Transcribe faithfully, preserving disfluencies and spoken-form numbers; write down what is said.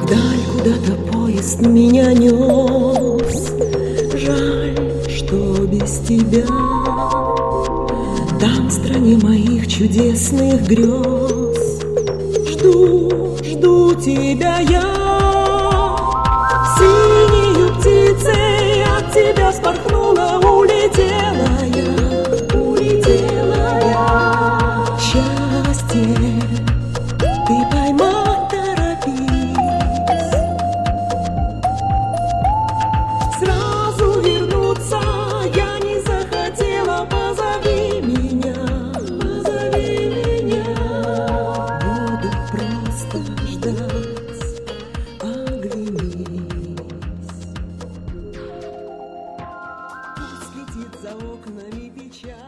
Вдаль куда-то поезд меня нес. Жаль, что без тебя. Там, в стране моих чудесных грез, жду, жду тебя я. Синею птицей от тебя вспорхнула, улетела я, улетела я. Счастье ты поймать торопись, сразу вернуться я не захотела. Позови меня, позови меня, буду просто ждать, оглянись. Пусть летит за окнами печаль.